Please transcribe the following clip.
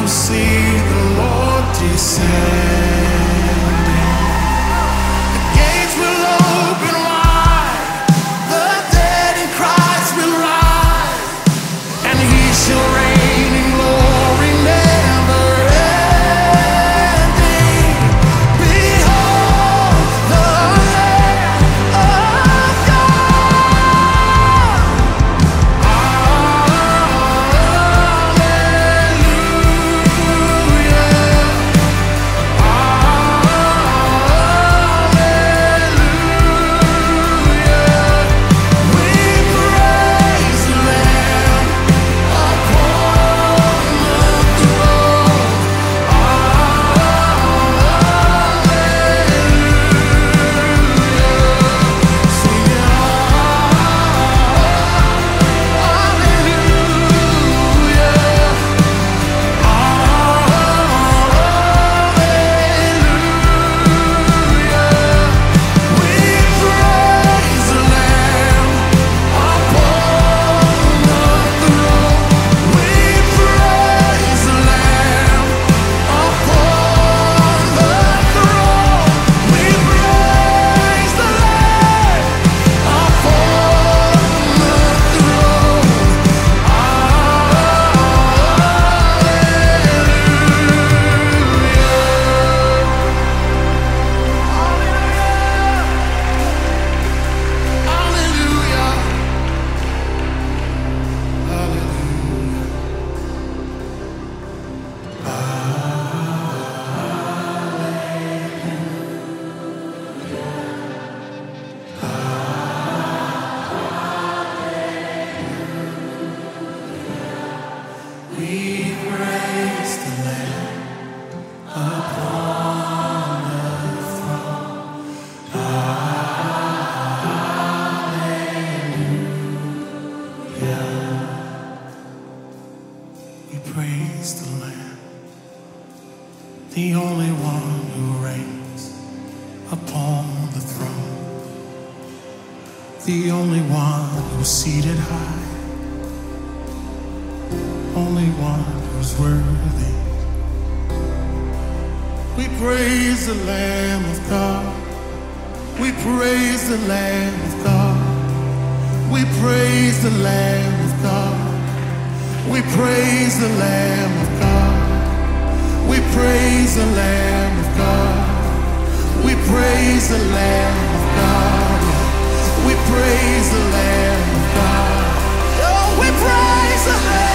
see the Lord descending. The gates will open wide, the dead in Christ will rise, and He shall reign in glory never ending. Behold the Lamb of God. Praise the Lamb, the only one who reigns upon the throne, the only one who's seated high, only one who's worthy. We praise the Lamb of God. We praise the Lamb of God. We praise the Lamb of God. We praise the Lamb of God. We praise the Lamb of God. We praise the Lamb of God. We praise the Lamb of God. Oh, we praise the Lamb.